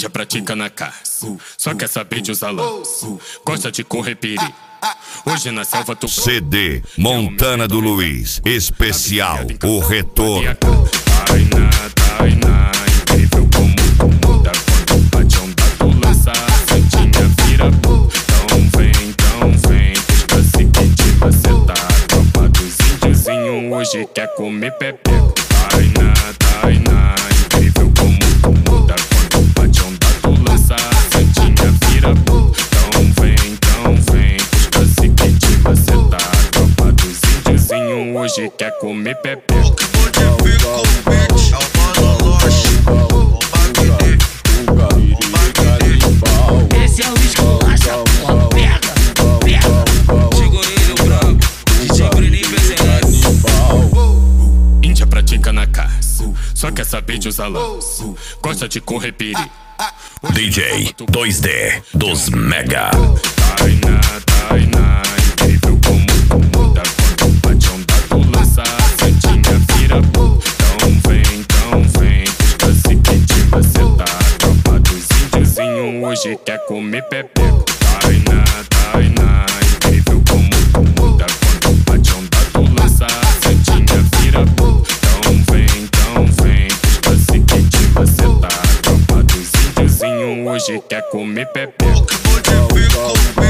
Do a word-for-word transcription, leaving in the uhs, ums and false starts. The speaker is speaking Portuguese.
Índia pratica na caça, só quer saber de usar lança, gosta de correr perigo. Hoje na selva tu C D Montana do Luiz, especial, o retorno. Tainá, Tainá, incrível como tu muda quando bate onda tu lança, santinha vira bu. Então vem, então vem, busca seguinte, você tá. Tropa dos índiozinho hoje quer comer pepeco. Tainá, Tainá, incrível como tu muda quando bate onda tu lança, santinha vira bu. Então vem, então vem, busca seguinte, você tá. Tropa dos índiozinho hoje quer comer pepeco. Esse é o esculacha, porra, pega, pega. Chegou ele, o brabo, D J Bruninho Peselas. Índia pratica na caça, só quer saber de usar lança, gosta de correr perigo. D J dois D dos Mega. Tainá, Tainá, incrível como tu muda quando bate onda tu lança, santinha vira bu. Então vem, então vem, busca seguinte, você tá. Tropa dos índiozinho hoje quer comer pepeco. Tainá, Tainá, incrível como tu muda quando bate onda tu lança, santinha vira bu. Então vem, então vem, busca seguinte, você tá. Tropa dos índiozinho hoje quer comer pepeco. Modifica o